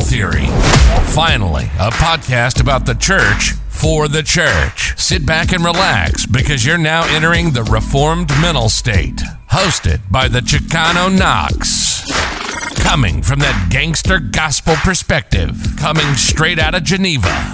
Theory. Finally, a podcast about the church for the church. Sit back and relax because you're now entering the Reformed mental state. Hosted by the Chicano Knox. Coming from that gangster gospel perspective. Coming straight out of Geneva.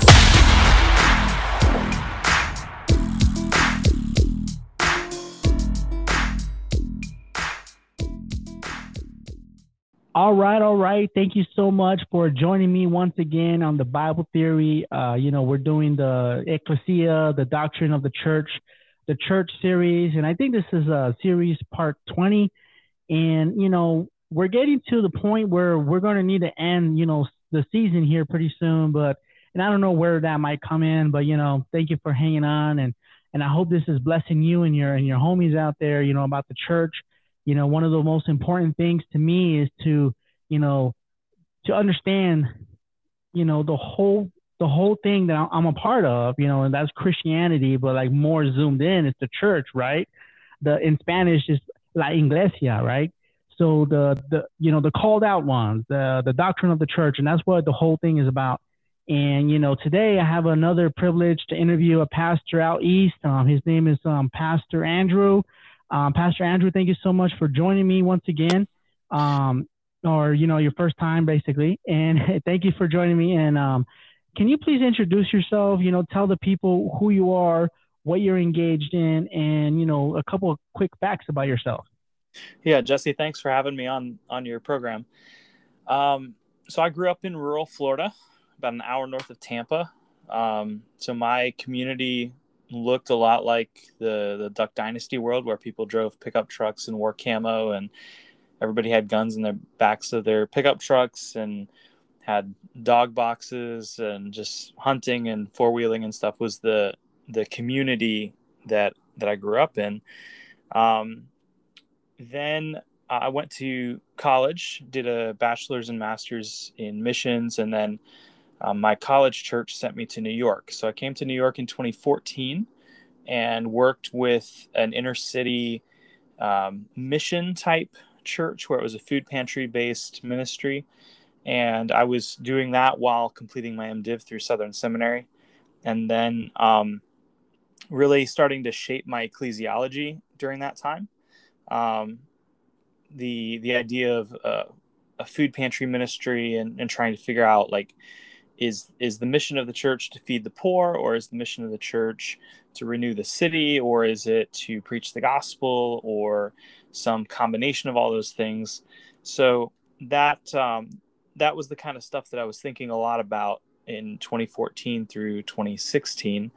All right. Thank you so much for joining me once again on the Bible Theory. We're doing the Ecclesia, the Doctrine of the Church series. And I think this is series part 20. And, we're getting to the point where we're going to need to end, the season here pretty soon. And I don't know where that might come in, but, thank you for hanging on. And I hope this is blessing you and your homies out there, about the church. One of the most important things to me is to understand, the whole thing that I'm a part of, and that's Christianity, but like more zoomed in, it's the church, right? In Spanish is la iglesia, right? So the called out ones, the doctrine of the church, and that's what the whole thing is about. And, today I have another privilege to interview a pastor out east. His name is Pastor Andrew. Pastor Andrew, thank you so much for joining me once again, your first time basically. And thank you for joining me. And can you please introduce yourself, tell the people who you are, what you're engaged in, and, a couple of quick facts about yourself. Yeah, Jesse, thanks for having me on your program. So I grew up in rural Florida, about an hour north of Tampa. So my community looked a lot like the Duck Dynasty world, where people drove pickup trucks and wore camo, and everybody had guns in the backs of their pickup trucks and had dog boxes, and just hunting and four-wheeling and stuff was the community that I grew up in. Then I went to college, did a bachelor's and master's in missions, and then my college church sent me to New York. So I came to New York in 2014 and worked with an inner city mission type church where it was a food pantry based ministry. And I was doing that while completing my MDiv through Southern Seminary. And then really starting to shape my ecclesiology during that time. The idea of a food pantry ministry and trying to figure out, like, is the mission of the church to feed the poor, or is the mission of the church to renew the city, or is it to preach the gospel, or some combination of all those things? So that was the kind of stuff that I was thinking a lot about in 2014 through 2016.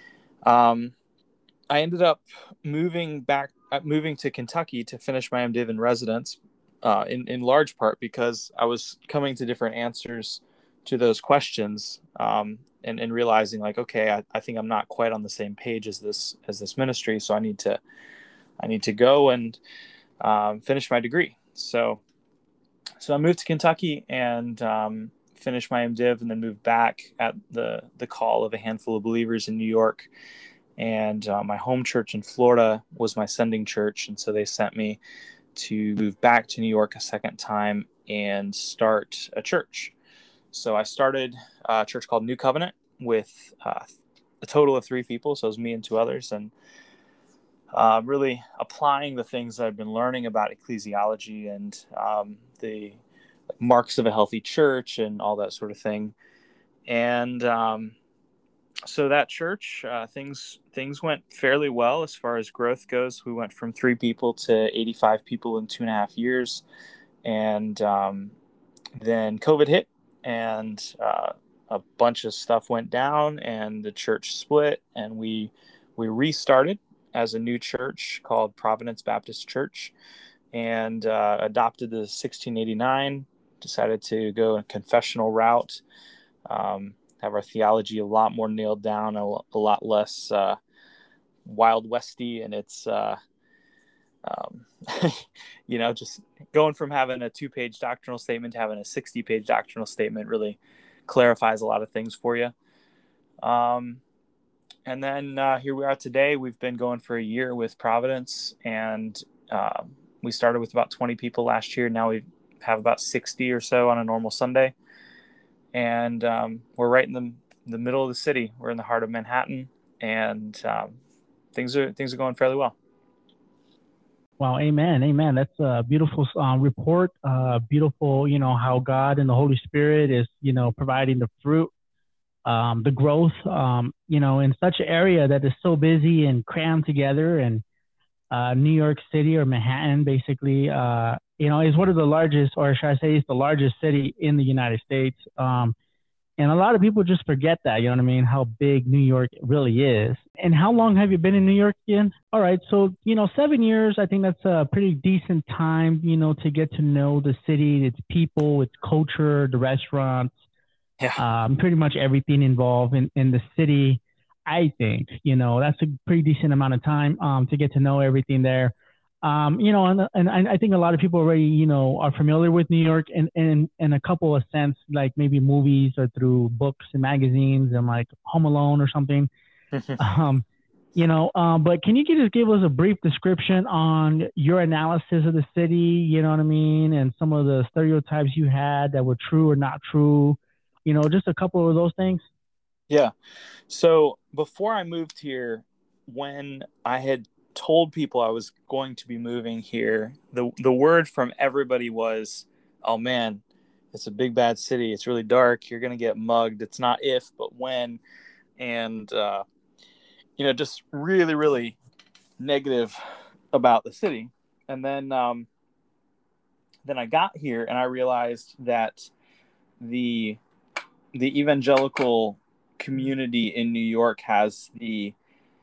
I ended up moving to Kentucky to finish my MDiv in residence, in large part because I was coming to different answers to those questions, and realizing, like, okay, I think I'm not quite on the same page as this ministry, so I need to go and finish my degree. So I moved to Kentucky and finished my MDiv, and then moved back at the call of a handful of believers in New York. And my home church in Florida was my sending church, and so they sent me to move back to New York a second time and start a church. So I started a church called New Covenant with a total of 3 people. So it was me and 2 others, and really applying the things that I've been learning about ecclesiology and the marks of a healthy church and all that sort of thing. And so that church, things went fairly well as far as growth goes. We went from 3 people to 85 people in 2.5 years. And then COVID hit, and a bunch of stuff went down, and the church split, and we restarted as a new church called Providence Baptist Church, and adopted the 1689, decided to go a confessional route, have our theology a lot more nailed down, a lot less Wild Westy, and it's just going from having a 2-page doctrinal statement to having a 60-page doctrinal statement really clarifies a lot of things for you. And then here we are today. We've been going for a year with Providence, and we started with about 20 people last year. Now we have about 60 or so on a normal Sunday. and we're right in the middle of the city. We're in the heart of Manhattan, and things are going fairly well. Wow, amen. That's a beautiful report. Beautiful, how God and the Holy Spirit is, providing the fruit, the growth, in such an area that is so busy and crammed together. And New York City, or Manhattan, basically, is one of the largest, or should I say, it's the largest city in the United States. And a lot of people just forget that, you know what I mean, how big New York really is. And how long have you been in New York again? All right. So, 7 years, I think that's a pretty decent time, to get to know the city, its people, its culture, the restaurants, pretty much everything involved in the city. I think, that's a pretty decent amount of time to get to know everything there. And I think a lot of people already, are familiar with New York in a couple of sense, like maybe movies or through books and magazines and like Home Alone or something. But can you just give us a brief description on your analysis of the city, you know what I mean? And some of the stereotypes you had that were true or not true, just a couple of those things. Yeah. So before I moved here, when I had told people I was going to be moving here, the word from everybody was, oh man, it's a big bad city, it's really dark, you're gonna get mugged, it's not if but when. And just really, really negative about the city. And then I got here and I realized that the evangelical community in New York has the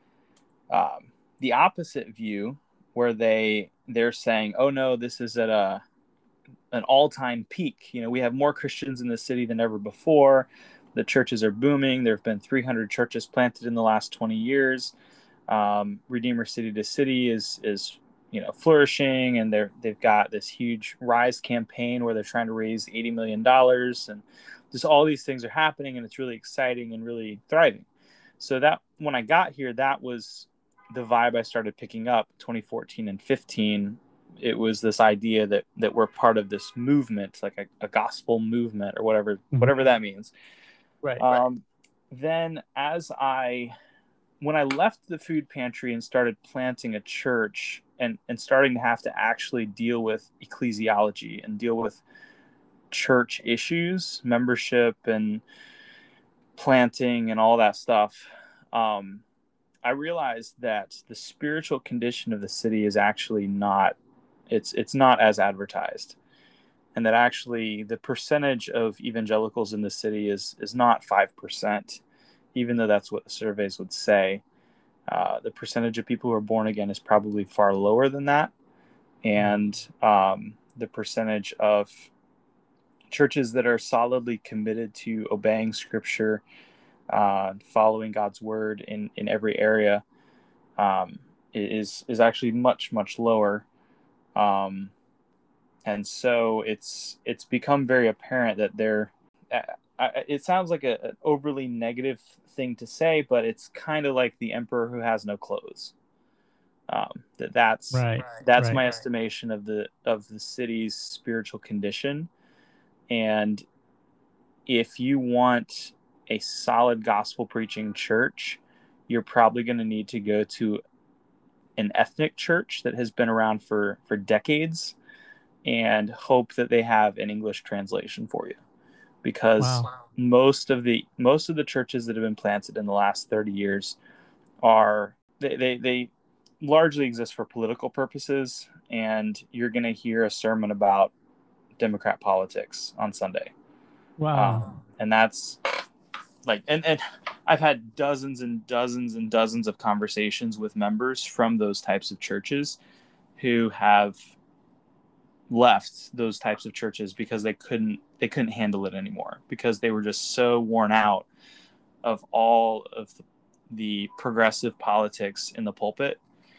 opposite view, where they're saying, oh no, this is at an all-time peak. We have more Christians in the city than ever before. The churches are booming. There have been 300 churches planted in the last 20 years. Redeemer City to City is flourishing, and they've got this huge Rise campaign where they're trying to raise $80 million, and just all these things are happening, and it's really exciting and really thriving. So that when I got here, that was the vibe I started picking up 2014 and 15. It was this idea that we're part of this movement, like a gospel movement or whatever that means. Right. Then when I left the food pantry and started planting a church and starting to have to actually deal with ecclesiology and deal with church issues, membership and planting and all that stuff, I realized that the spiritual condition of the city is actually not, it's not as advertised. And that actually the percentage of evangelicals in the city is not 5%, even though that's what the surveys would say. The percentage of people who are born again is probably far lower than that. And the percentage of churches that are solidly committed to obeying Scripture, following God's word in every area, is actually much, much lower. And so it's become very apparent that it sounds like an overly negative thing to say, but it's kind of like the emperor who has no clothes. That's my estimation of the city's spiritual condition. And if you want a solid gospel preaching church, you're probably going to need to go to an ethnic church that has been around for decades and hope that they have an English translation for you, because most of the churches that have been planted in the last 30 years they largely exist for political purposes, and you're going to hear a sermon about Democrat politics on Sunday. And that's like, and I've had dozens and dozens and dozens of conversations with members from those types of churches who have left those types of churches because they couldn't handle it anymore, because they were just so worn out of all of the progressive politics in the pulpit.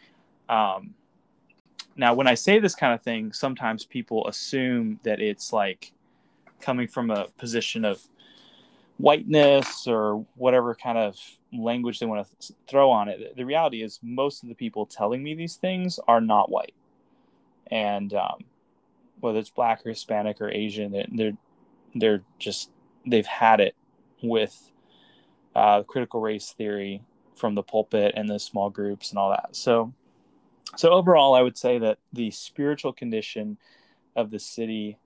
Now, when I say this kind of thing, sometimes people assume that it's like coming from a position of whiteness or whatever kind of language they want to throw on it. The reality is most of the people telling me these things are not white. And whether it's Black or Hispanic or Asian, they're just they've had it with critical race theory from the pulpit and the small groups and all that. So overall, I would say that the spiritual condition of the city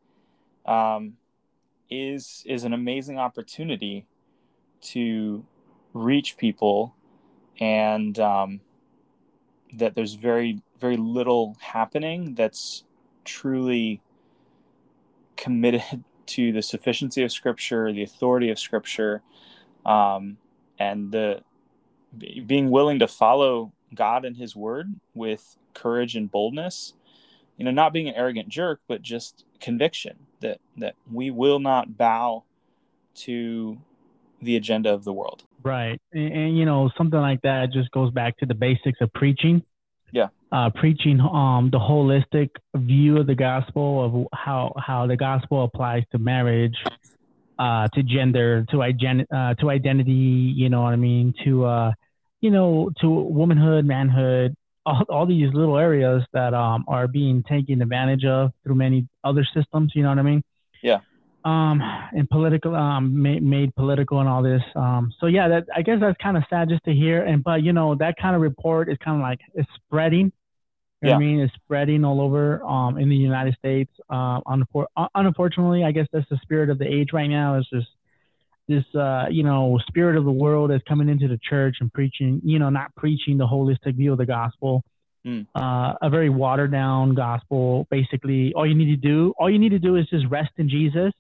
is an amazing opportunity to reach people, and that there's very, very little happening that's truly committed to the sufficiency of Scripture, the authority of Scripture, and the being willing to follow God and His Word with courage and boldness. Not being an arrogant jerk, but just conviction that we will not bow to the agenda of the world. Right. And something like that just goes back to the basics of preaching. Yeah. Preaching the holistic view of the gospel, of how the gospel applies to marriage, to gender, to identity, you know what I mean, to womanhood, manhood, all these little areas that are being taken advantage of through many other systems, you know what I mean? Yeah. And political, made political and all this. So yeah, I guess that's kind of sad just to hear. But that kind of report is kind of like it's spreading. You know what I mean? It's spreading all over in the United States. Unfortunately, I guess that's the spirit of the age right now. It's just this spirit of the world is coming into the church and preaching, not preaching the holistic view of the gospel. A very watered down gospel. Basically, all you need to do is just rest in Jesus.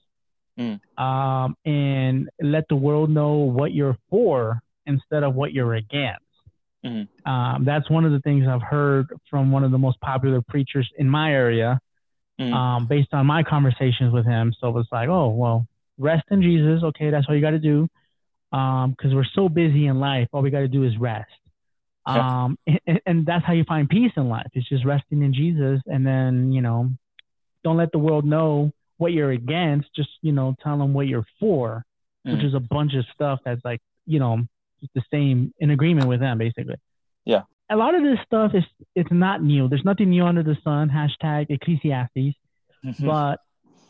And let the world know what you're for instead of what you're against. That's one of the things I've heard from one of the most popular preachers in my area, based on my conversations with him. So it's like, oh, well, rest in Jesus. Okay, that's all you got to do. Because we're so busy in life, all we got to do is rest. And that's how you find peace in life. It's just resting in Jesus. And then, don't let the world know what you're against. Just, tell them what you're for, which is a bunch of stuff that's like, just the same, in agreement with them, basically. Yeah. A lot of this stuff it's not new. There's nothing new under the sun. # Ecclesiastes. But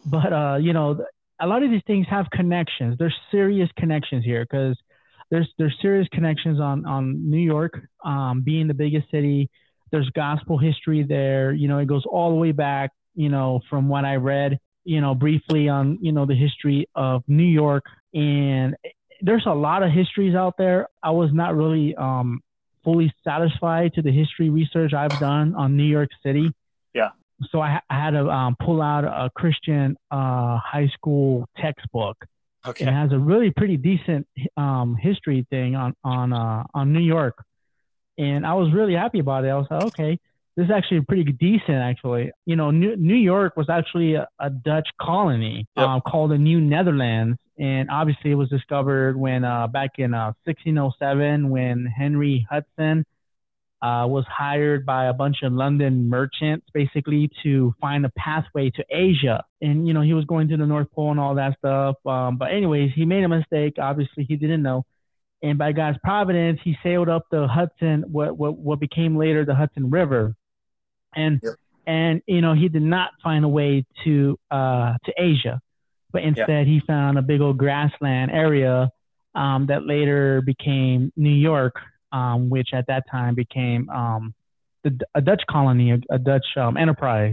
a lot of these things have connections. There's serious connections here, because there's serious connections on New York, being the biggest city. There's gospel history there. It goes all the way back, from what I read, briefly on, the history of New York. And there's a lot of histories out there. I was not really fully satisfied to the history research I've done on New York City. Yeah. So I had to pull out a Christian high school textbook. Okay. It has a really pretty decent history thing on New York, and I was really happy about it. I was like, okay, this is actually pretty decent. Actually, New York was actually a Dutch colony called the New Netherlands, and obviously it was discovered when back in 1607 when Henry Hudson was hired by a bunch of London merchants, basically to find a pathway to Asia. And, he was going to the North Pole and all that stuff. But anyways, he made a mistake. Obviously, he didn't know. And by God's providence, he sailed up the Hudson, what became later the Hudson River. And, he did not find a way to Asia. But instead, he found a big old grassland area that later became New York, which at that time became a Dutch colony, a Dutch enterprise.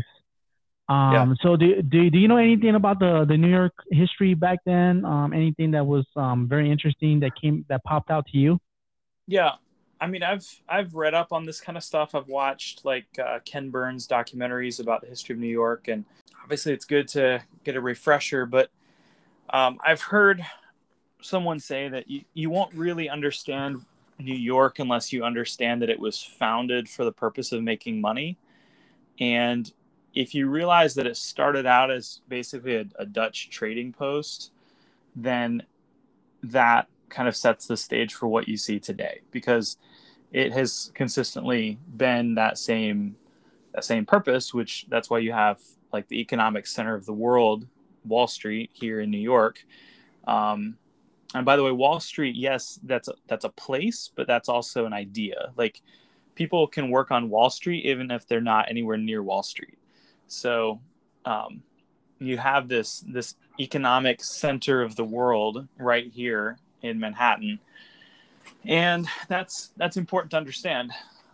So do you know anything about the New York history back then? Anything that was very interesting that popped out to you? Yeah. I mean, I've read up on this kind of stuff. I've watched Ken Burns documentaries about the history of New York, and obviously it's good to get a refresher, but I've heard someone say that you won't really understand New York unless you understand that it was founded for the purpose of making money. And if you realize that it started out as basically a Dutch trading post, then that kind of sets the stage for what you see today, because it has consistently been that same purpose, which that's why you have like the economic center of the world, Wall Street, here in New York. And by the way, Wall Street, yes, that's a place, but that's also an idea. Like, people can work on Wall Street even if they're not anywhere near Wall Street. So you have this economic center of the world right here in Manhattan, and that's important to understand,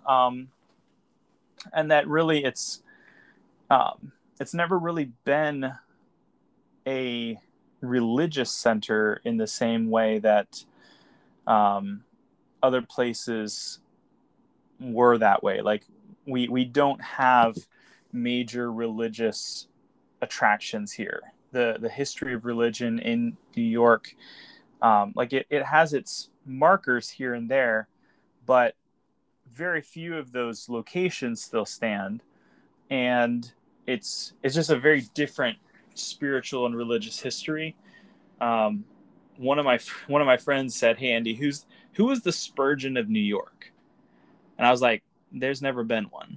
and that really it's never really been a religious center in the same way that other places were that way. Like we don't have major religious attractions here. The history of religion in New York, like it has its markers here and there, but very few of those locations still stand, and it's just a very different spiritual and religious history. One of my friends said, "Hey Andy, who was the Spurgeon of New York?" And I was like, "There's never been one."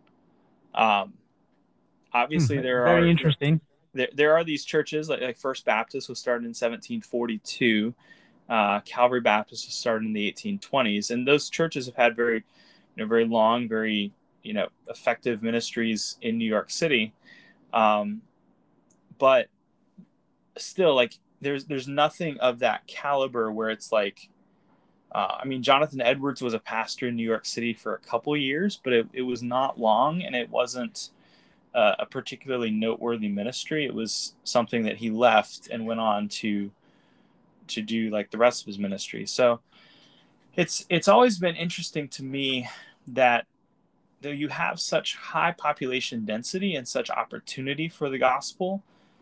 Obviously, very interesting. There are these churches like First Baptist was started in 1742. Calvary Baptist was started in the 1820s, and those churches have had very long, very effective ministries in New York City. But still, like there's nothing of that caliber where it's like, I mean, Jonathan Edwards was a pastor in New York City for a couple years, but it was not long, and it wasn't a particularly noteworthy ministry. It was something that he left and went on to do like the rest of his ministry. So it's always been interesting to me that though you have such high population density and such opportunity for the gospel,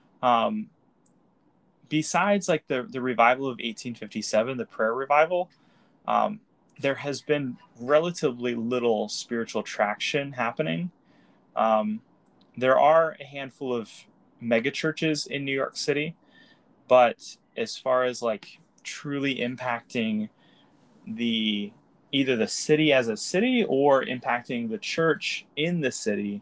besides like the revival of 1857, the prayer revival, there has been relatively little spiritual traction happening. There are a handful of mega churches in New York City, but as far as like truly impacting either the city as a city or impacting the church in the city,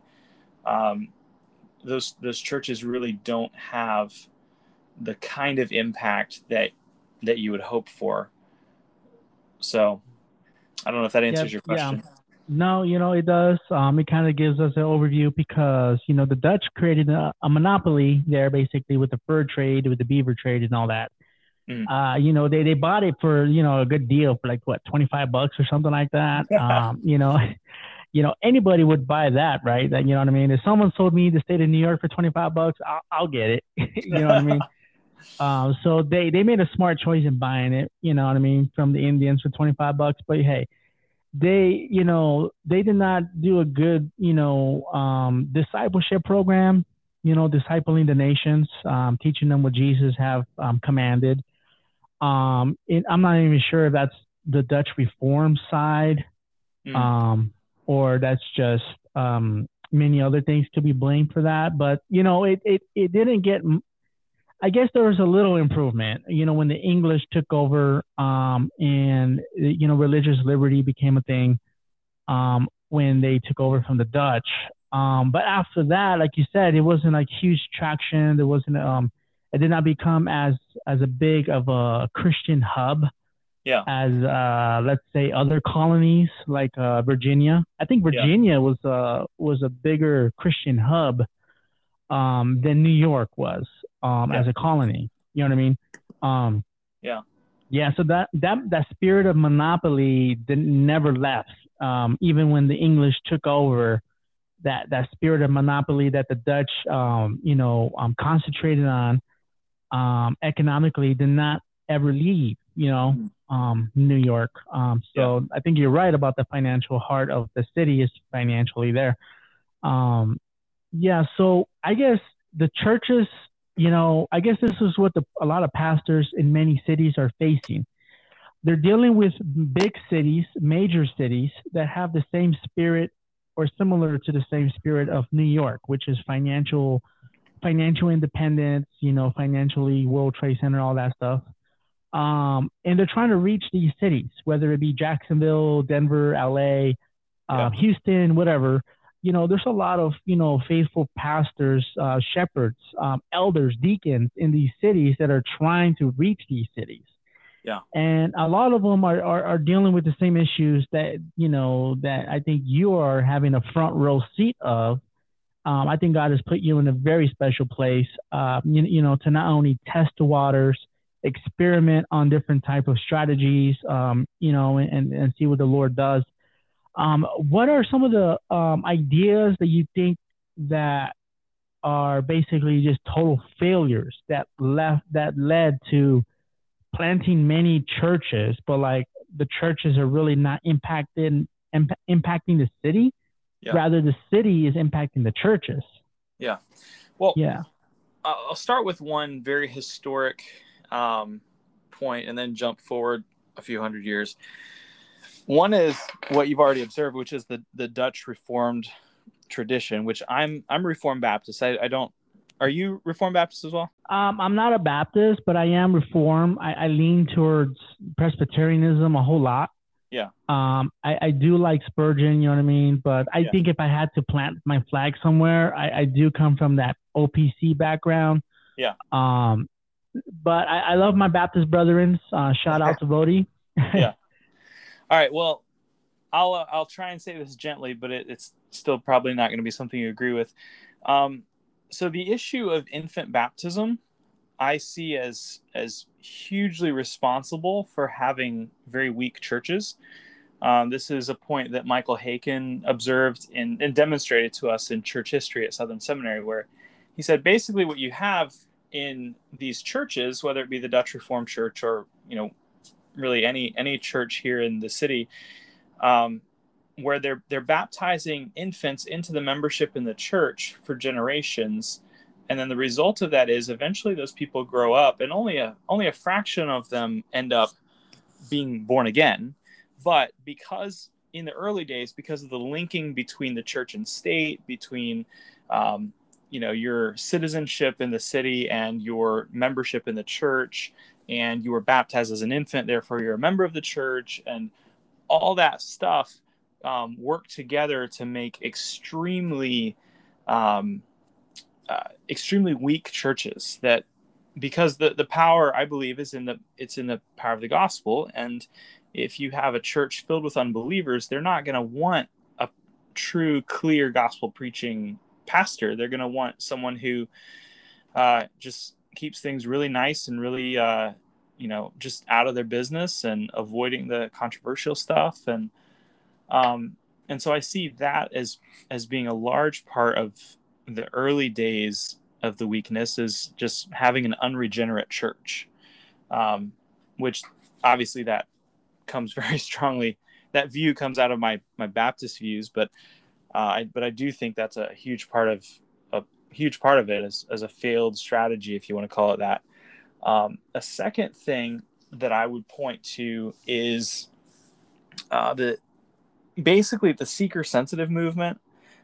those churches really don't have the kind of impact that you would hope for. So I don't know if that answers your question. Yeah. No, it does. It kind of gives us an overview because, the Dutch created a monopoly there basically with the fur trade, with the beaver trade and all that. They bought it for, a good deal for like what, $25 or something like that. Anybody would buy that, right? That, you know what I mean? If someone sold me the state of New York for $25, I'll get it. You know what I mean? So they made a smart choice in buying it, you know what I mean, from the Indians for $25. But hey, they did not do a good, discipleship program, discipling the nations, teaching them what Jesus have commanded. I'm not even sure if that's the Dutch Reform side, or that's just many other things to be blamed for that. But, it didn't get, I guess there was a little improvement, when the English took over, and, religious liberty became a thing when they took over from the Dutch. But after that, like you said, it wasn't like huge traction. There wasn't, it did not become as a big of a Christian hub as, let's say, other colonies like Virginia. I think Virginia was a bigger Christian hub than New York was as a colony. You know what I mean? Yeah. So that spirit of monopoly never left. Even when the English took over, that spirit of monopoly that the Dutch, concentrated on economically did not ever leave, New York. So I think you're right about the financial heart of the city is financially there. So I guess the churches, I guess this is what a lot of pastors in many cities are facing. They're dealing with big cities, major cities that have the same spirit or similar to the same spirit of New York, which is financial independence, financially World Trade Center, all that stuff. And they're trying to reach these cities, whether it be Jacksonville, Denver, LA, Houston, whatever. There's a lot of, faithful pastors, shepherds, elders, deacons in these cities that are trying to reach these cities. Yeah. And a lot of them are dealing with the same issues that, that I think you are having a front row seat of, I think God has put you in a very special place, to not only test the waters, experiment on different type of strategies, and see what the Lord does. What are some of the ideas that you think that are basically just total failures that led to planting many churches, but like the churches are really not impacting the city? Yeah. Rather, the city is impacting the churches. Yeah. Well, yeah. I'll start with one very historic point and then jump forward a few hundred years. One is what you've already observed, which is the Dutch Reformed tradition, which I'm Reformed Baptist. I don't. Are you Reformed Baptist as well? I'm not a Baptist, but I am Reformed. I lean towards Presbyterianism a whole lot. Yeah. I do like Spurgeon, you know what I mean? But I think if I had to plant my flag somewhere, I do come from that OPC background. Yeah. But I love my Baptist brethren. Shout out to Vody. Yeah. All right. Well, I'll try and say this gently, but it's still probably not going to be something you agree with. So the issue of infant baptism, I see as hugely responsible for having very weak churches. This is a point that Michael Haykin observed and demonstrated to us in church history at Southern Seminary, where he said basically what you have in these churches, whether it be the Dutch Reformed Church or really any church here in the city, where they're baptizing infants into the membership in the church for generations. And then the result of that is eventually those people grow up and only a fraction of them end up being born again. But because in the early days, because of the linking between the church and state, between your citizenship in the city and your membership in the church, and you were baptized as an infant, therefore you're a member of the church, and all that stuff work together to make extremely weak churches. That because the power, I believe, is in the power of the gospel. And if you have a church filled with unbelievers, they're not going to want a true, clear gospel preaching pastor. They're going to want someone who just keeps things really nice and really just out of their business and avoiding the controversial stuff. And so I see that as being a large part of the early days of the weakness, is just having an unregenerate church, which obviously that comes very strongly. That view comes out of my Baptist views, but I do think that's a huge part of it as a failed strategy, if you want to call it that. A second thing that I would point to is basically the seeker-sensitive movement.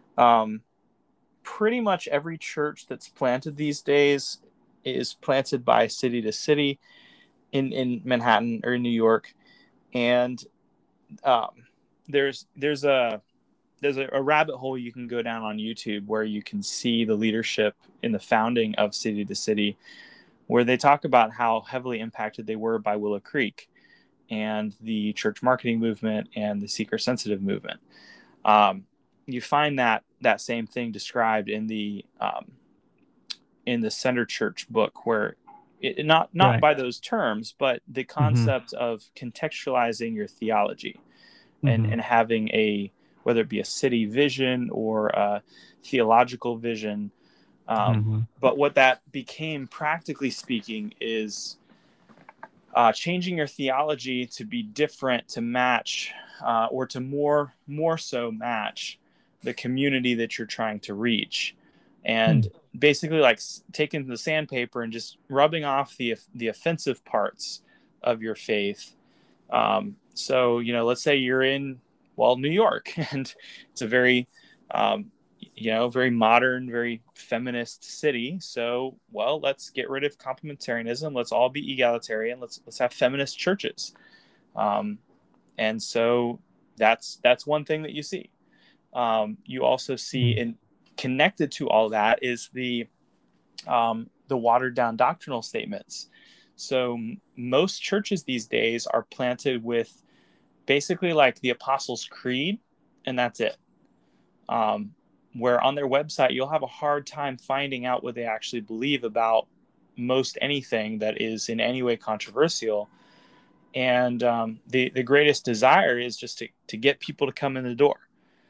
Pretty much every church that's planted these days is planted by City to City in Manhattan or in New York, and there's a rabbit hole you can go down on YouTube where you can see the leadership in the founding of City to City, where they talk about how heavily impacted they were by Willow Creek and the church marketing movement and the seeker-sensitive movement. You find that same thing described in the Center Church book, where it not right. by those terms, but the concept of contextualizing your theology and having whether it be a city vision or a theological vision. But what that became, practically speaking, is changing your theology to be different, to match or to more so match the community that you're trying to reach. And basically like taking the sandpaper and just rubbing off the offensive parts of your faith. So, let's say you're in, New York, and it's a very, very modern, very feminist city. So, let's get rid of complementarianism. Let's all be egalitarian. Let's have feminist churches. And so that's one thing that you see. You also see, and connected to all that is the watered down doctrinal statements. So most churches these days are planted with basically like the Apostles' Creed, and that's it. where on their website you'll have a hard time finding out what they actually believe about most anything that is in any way controversial. And the greatest desire is just to get people to come in the door.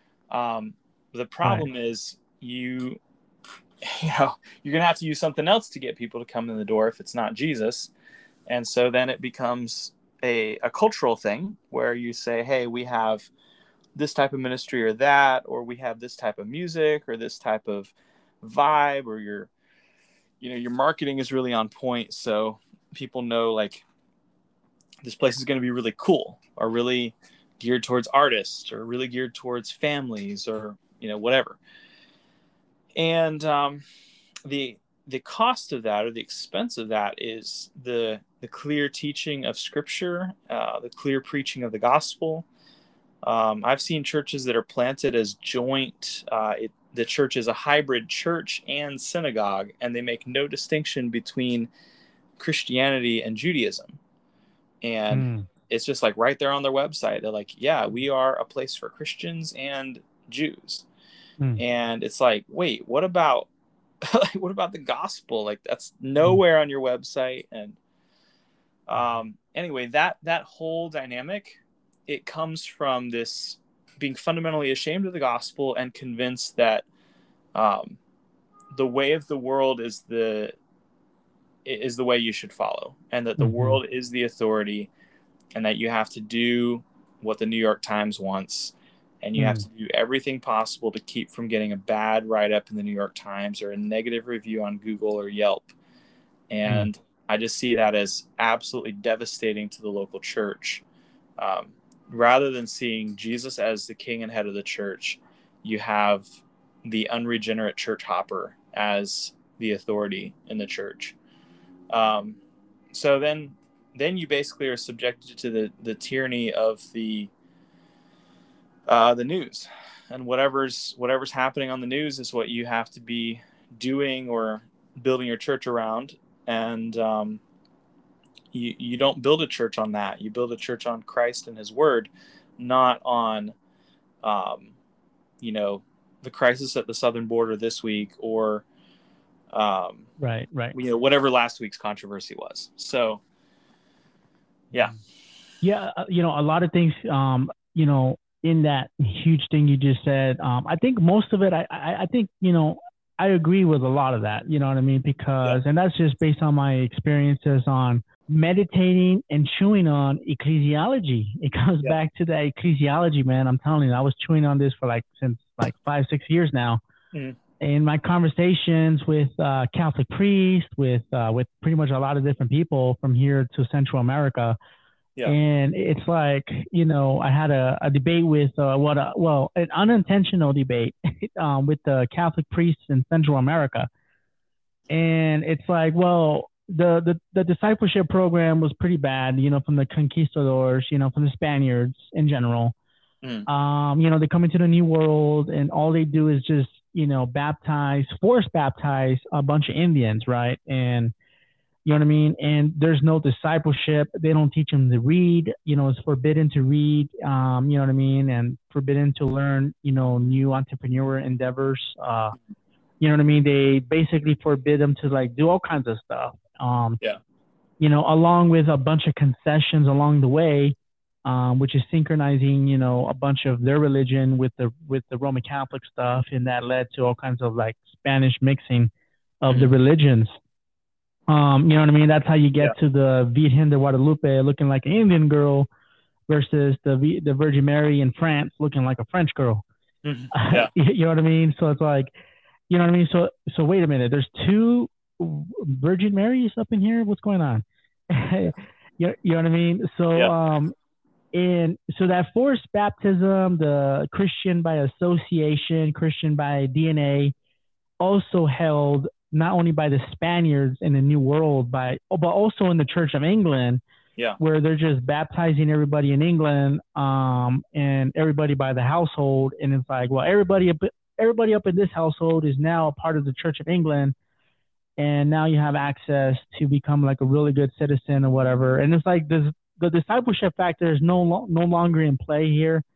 The problem is you're gonna have to use something else to get people to come in the door if it's not Jesus. And so then it becomes a cultural thing where you say, hey, we have this type of ministry or that, or we have this type of music or this type of vibe, or your marketing is really on point, so people know like this place is going to be really cool, or really geared towards artists, or really geared towards families, or whatever. And the cost of that, or the expense of that, is the clear teaching of Scripture, the clear preaching of the gospel. I've seen churches that are planted as joint. The church is a hybrid church and synagogue, and they make no distinction between Christianity and Judaism. And it's just like right there on their website. They're like, yeah, we are a place for Christians and Jews. And it's like, wait, what about the gospel? Like, that's nowhere on your website. And anyway, that whole dynamic, it comes from this being fundamentally ashamed of the gospel and convinced that the way of the world is the way you should follow, and that the world is the authority, and that you have to do what the New York Times wants, and you have to do everything possible to keep from getting a bad write-up in the New York Times or a negative review on Google or Yelp. And I just see that as absolutely devastating to the local church. Rather than seeing Jesus as the king and head of the church, you have the unregenerate church hopper as the authority in the church. So then you basically are subjected to the tyranny of the news, and whatever's happening on the news is what you have to be doing or building your church around. And you don't build a church on that. You build a church on Christ and his word, not on, the crisis at the southern border this week, or, right. Whatever last week's controversy was. So, yeah. Yeah. A lot of things, in that huge thing you just said, I think most of it, I think, I agree with a lot of that, you know what I mean? Because, and that's just based on my experiences on meditating and chewing on ecclesiology. It comes back to that ecclesiology, man. I'm telling you, I was chewing on this for since 5-6 years now. In my conversations with Catholic priests, with pretty much a lot of different people from here to Central America. And it's like, I had a debate with an unintentional debate with the Catholic priests in Central America. And it's like, well, the discipleship program was pretty bad, from the conquistadors, from the Spaniards in general. They come into the New World, and all they do is just, force baptize a bunch of Indians, right? And you know what I mean? And there's no discipleship. They don't teach them to read. It's forbidden to read. You know what I mean? And forbidden to learn, new entrepreneur endeavors. You know what I mean? They basically forbid them to do all kinds of stuff. Along with a bunch of concessions along the way, which is synchronizing, a bunch of their religion with the Roman Catholic stuff, and that led to all kinds of Spanish mixing of the religions. You know what I mean? That's how you get to the Virgen de Guadalupe looking like an Indian girl versus the Virgin Mary in France looking like a French girl. You know what I mean? So it's like, you know what I mean? So wait a minute. There's two Virgin Marys up in here. What's going on? You know what I mean? So and so that forced baptism, the Christian by association, Christian by DNA, also held not only by the Spaniards in the New World, but also in the Church of England, where they're just baptizing everybody in England, and everybody by the household. And it's like, well, everybody up in this household is now a part of the Church of England, and now you have access to become a really good citizen or whatever. And it's like the discipleship factor is no longer in play here.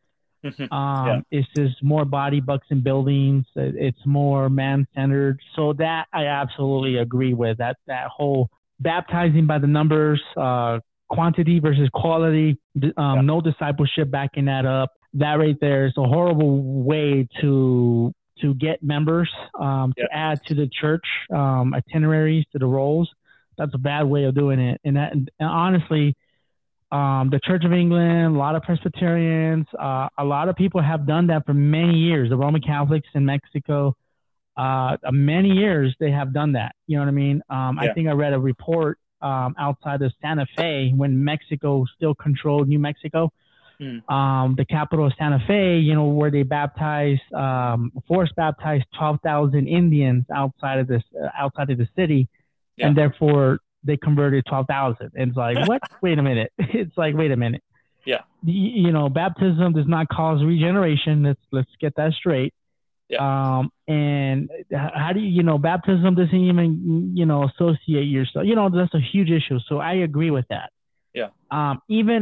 Yeah. It's just more body bucks and buildings. It's more man-centered. So that I absolutely agree with. That whole baptizing by the numbers, quantity versus quality, no discipleship backing that up. That right there is a horrible way to get members, to add to the church itineraries, to the roles. That's a bad way of doing it. And honestly, the Church of England, a lot of Presbyterians, a lot of people have done that for many years. The Roman Catholics in Mexico, many years they have done that. You know what I mean? I think I read a report outside of Santa Fe when Mexico still controlled New Mexico. The capital of Santa Fe, you know, where they force baptized 12,000 Indians outside of the city, and therefore they converted 12,000. And it's like, what? Wait a minute. It's like, wait a minute. Yeah. You know, baptism does not cause regeneration. Let's get that straight. Yeah. And how do you know, baptism doesn't even, you know, associate yourself. You know, that's a huge issue. So I agree with that. Yeah. Even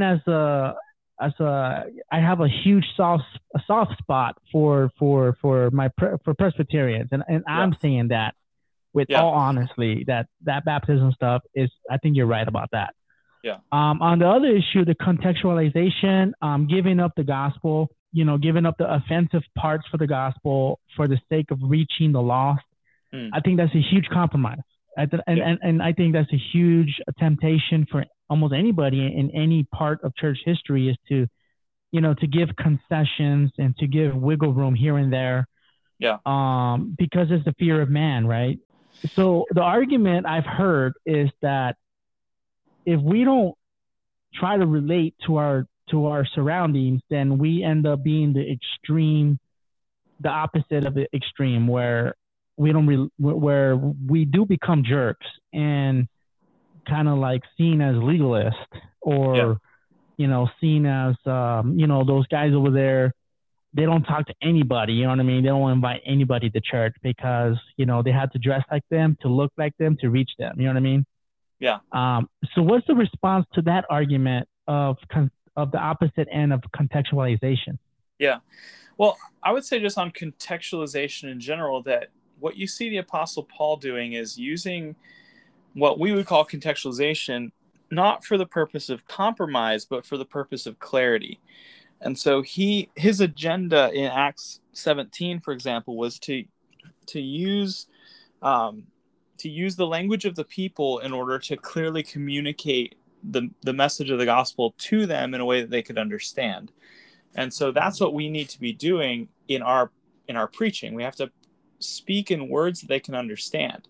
I have a huge soft spot for Presbyterians, and I'm saying that with all honesty, that baptism stuff is, I think you're right about that. Yeah. On the other issue, the contextualization, giving up the gospel, you know, giving up the offensive parts for the gospel for the sake of reaching the lost. I think that's a huge compromise. And I think that's a huge temptation for almost anybody in any part of church history, is to, you know, to give concessions and to give wiggle room here and there. Yeah. Because it's the fear of man, right? So the argument I've heard is that if we don't try to relate to our surroundings, then we end up being the opposite of the extreme, where where we do become jerks and kind of like seen as legalist, or you know, seen as you know, those guys over there, they don't talk to anybody, you know what I mean? They don't invite anybody to church because, you know, they had to dress like them, to look like them, to reach them, you know what I mean? Yeah. So what's the response to that argument of the opposite end of contextualization? Yeah. Well, I would say just on contextualization in general, that what you see the Apostle Paul doing is using what we would call contextualization, not for the purpose of compromise, but for the purpose of clarity. And so his agenda in Acts 17, for example, was to use the language of the people in order to clearly communicate the message of the gospel to them in a way that they could understand. And so that's what we need to be doing in our preaching. We have to speak in words that they can understand.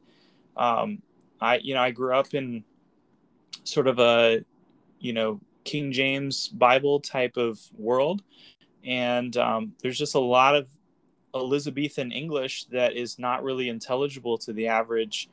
I grew up in sort of a, you know, King James Bible type of world, and there's just a lot of Elizabethan English that is not really intelligible to the average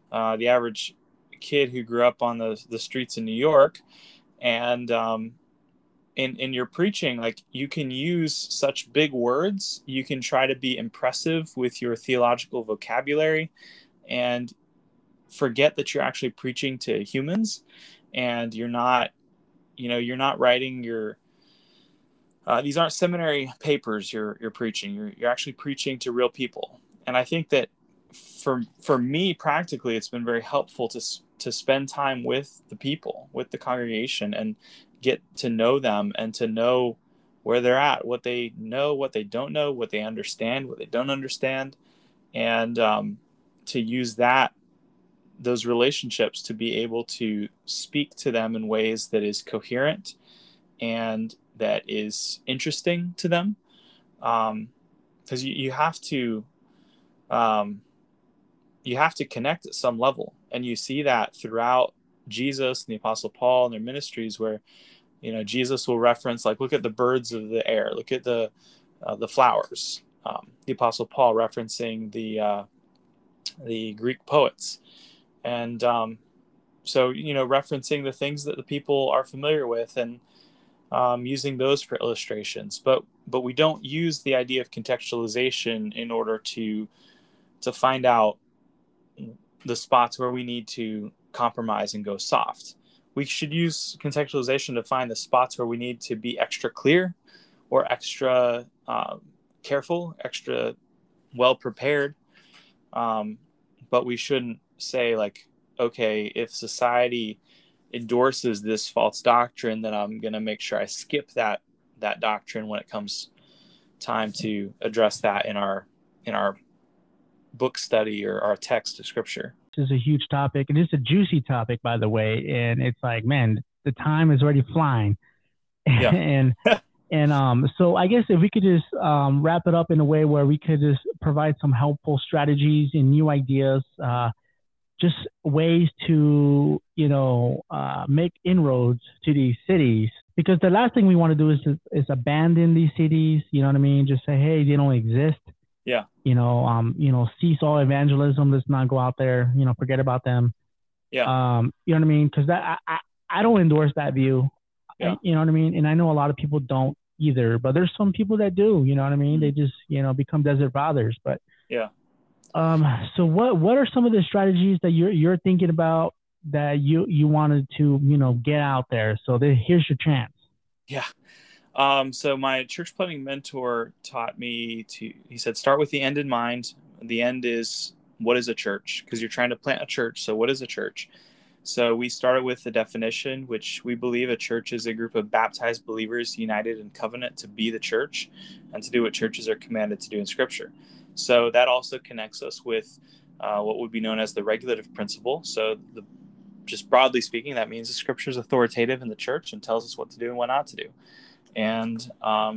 kid who grew up on the streets in New York. And in your preaching, like, you can use such big words, you can try to be impressive with your theological vocabulary, and forget that you're actually preaching to humans, and you're not writing your these aren't seminary papers you're preaching. You're actually preaching to real people. And I think that for me, practically, it's been very helpful to spend time with the people, with the congregation, and get to know them, and to know where they're at, what they know, what they don't know, what they understand, what they don't understand, and to use those relationships to be able to speak to them in ways that is coherent and that is interesting to them. Because you have to connect at some level. And you see that throughout Jesus and the Apostle Paul and their ministries, where, you know, Jesus will reference, like, look at the birds of the air, look at the flowers. The Apostle Paul referencing the Greek poets. And so, you know, referencing the things that the people are familiar with, and using those for illustrations. But we don't use the idea of contextualization in order to find out the spots where we need to compromise and go soft. We should use contextualization to find the spots where we need to be extra clear, or extra careful, extra well prepared. But we shouldn't say like, okay, if society endorses this false doctrine, then I'm going to make sure I skip that doctrine when it comes time to address that in our book study or our text of scripture. This is a huge topic, and it's a juicy topic, by the way. And it's like, man, the time is already flying. Yeah. and so I guess if we could just wrap it up in a way where we could just provide some helpful strategies and new ideas, just ways to, make inroads to these cities. Because the last thing we want to do is abandon these cities. You know what I mean? Just say, hey, they don't exist. Yeah. Cease all evangelism. Let's not go out there. Forget about them. Yeah. You know what I mean? Because I don't endorse that view. Yeah. You know what I mean? And I know a lot of people don't either, but there's some people that do. You know what I mean? They just become desert fathers. But yeah. So what are some of the strategies that you're thinking about that you wanted to get out there? So here's your chance. Yeah. So my church planting mentor taught me he said, start with the end in mind. The end is, what is a church? Because you're trying to plant a church. So what is a church? So we started with the definition, which we believe a church is a group of baptized believers united in covenant to be the church and to do what churches are commanded to do in Scripture. So that also connects us with what would be known as the regulative principle. So just broadly speaking, that means the Scripture is authoritative in the church and tells us what to do and what not to do. And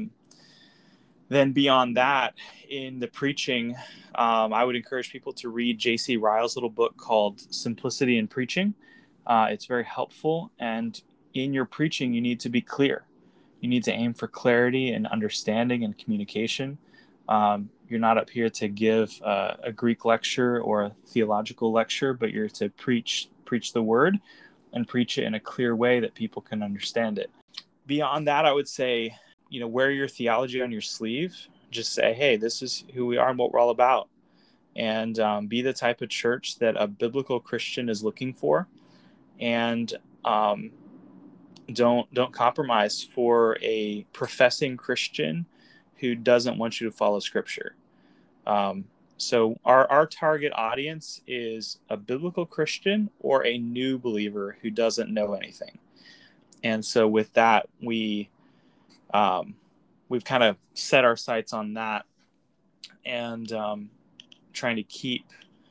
then beyond that, in the preaching, I would encourage people to read J.C. Ryle's little book called Simplicity in Preaching. It's very helpful. And in your preaching, you need to be clear. You need to aim for clarity and understanding and communication. You're not up here to give a Greek lecture or a theological lecture, but you're to preach the word and preach it in a clear way that people can understand it. Beyond that, I would say, wear your theology on your sleeve. Just say, hey, this is who we are and what we're all about. And be the type of church that a biblical Christian is looking for. And don't compromise for a professing Christian who doesn't want you to follow Scripture. So our target audience is a biblical Christian or a new believer who doesn't know anything. And so with that, we've kind of set our sights on that and trying to keep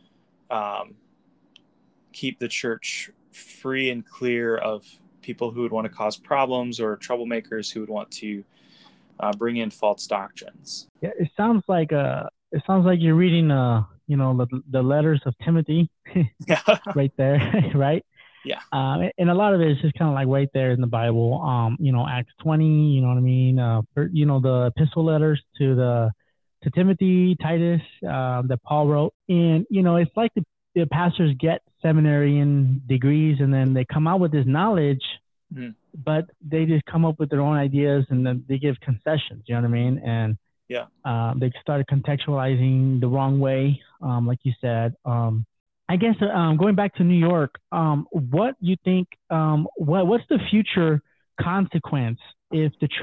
the church free and clear of people who would want to cause problems or troublemakers who would want to bring in false doctrines. Yeah, it sounds like you're reading the letters of Timothy right there, right? Yeah. And a lot of it is just kind of like right there in the Bible. Acts 20, you know what I mean? The epistle letters to Timothy, Titus, that Paul wrote. And, it's like the pastors get seminarian degrees and then they come out with this knowledge, but they just come up with their own ideas and then they give concessions, you know what I mean? And yeah, they started contextualizing the wrong way, like you said. I guess going back to New York, what you think? What's the future consequence if the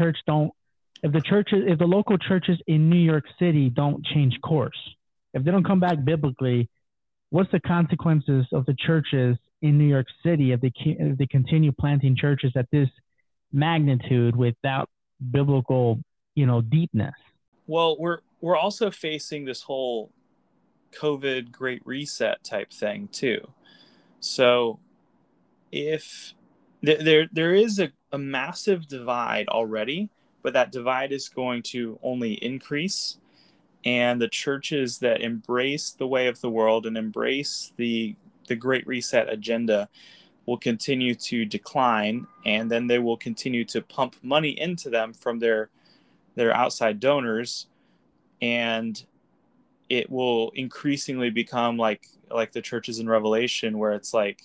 local churches in New York City don't change course? If they don't come back biblically, what's the consequences of the churches in New York City if they continue planting churches at this magnitude without biblical, deepness? Well, we're also facing this whole COVID Great Reset type thing too. So if there is a massive divide already, but that divide is going to only increase. And the churches that embrace the way of the world and embrace the Great Reset agenda will continue to decline, and then they will continue to pump money into them from their outside donors, and it will increasingly become like the churches in Revelation, where it's like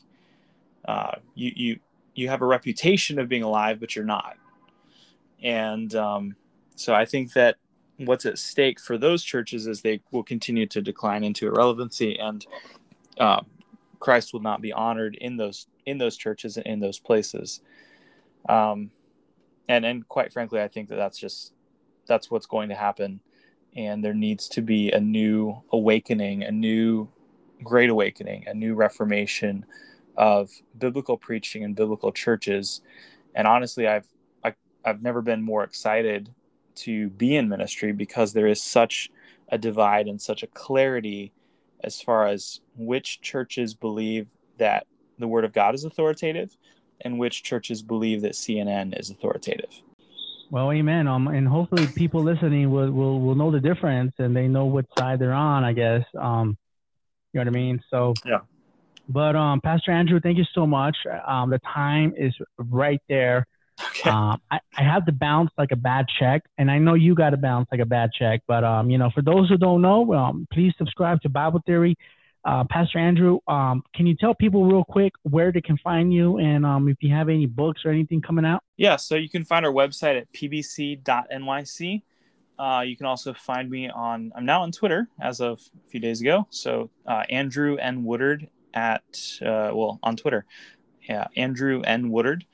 you have a reputation of being alive, but you're not. And so I think that what's at stake for those churches is they will continue to decline into irrelevancy, and Christ will not be honored in those churches and in those places. And quite frankly, I think that's just that's what's going to happen. And there needs to be a new awakening, a new great awakening, a new reformation of biblical preaching and biblical churches. And honestly, I've never been more excited to be in ministry, because there is such a divide and such a clarity as far as which churches believe that the Word of God is authoritative and which churches believe that CNN is authoritative. Well, amen. And hopefully people listening will know the difference, and they know what side they're on, I guess. You know what I mean? So, yeah. But Pastor Andrew, thank you so much. The time is right there. Okay. I have to bounce like a bad check, and I know you got to bounce like a bad check. But for those who don't know, please subscribe to Bible Theory. Pastor Andrew, can you tell people real quick where they can find you, and if you have any books or anything coming out? Yeah, so you can find our website at pbc.nyc. You can also find me I'm now on Twitter as of a few days ago. So Andrew N. Woodard on Twitter. Yeah, Andrew N. Woodard.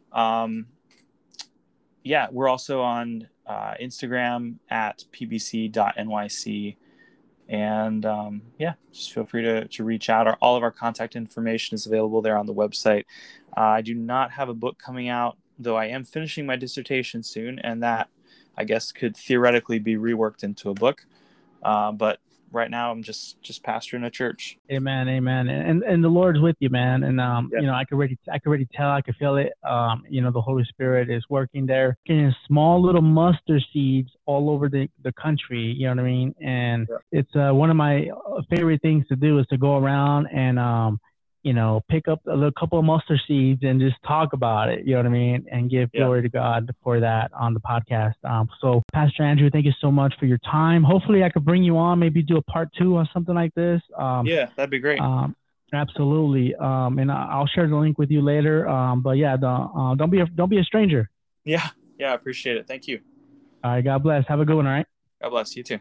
We're also on Instagram at pbc.nyc. And just feel free to reach out. All of our contact information is available there on the website. I do not have a book coming out, though I am finishing my dissertation soon, and that, I guess, could theoretically be reworked into a book. But right now I'm just pastoring a church. Amen. And the Lord's with you, man. And I could already tell, I could feel it. The Holy Spirit is working there, in small little mustard seeds all over the country. You know what I mean? And it's one of my favorite things to do is to go around and pick up a little couple of mustard seeds and just talk about it, you know what I mean, and give glory to God for that on the podcast. So Pastor Andrew, thank you so much for your time. Hopefully I could bring you on, maybe do a part 2 or something like this. That'd be great. Absolutely. And I'll share the link with you later. But yeah, don't be a stranger. Yeah. I appreciate it. Thank you. All right. God bless. Have a good one. All right. God bless you too.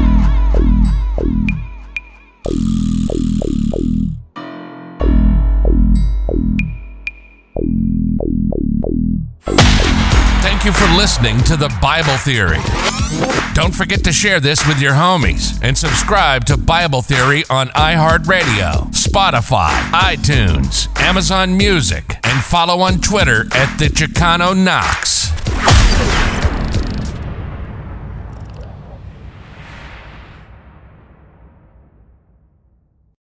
Thank you for listening to The Bible Theory. Don't forget to share this with your homies and subscribe to Bible Theory on iHeartRadio, Spotify, iTunes, Amazon Music, and follow on Twitter at the Chicano Knox.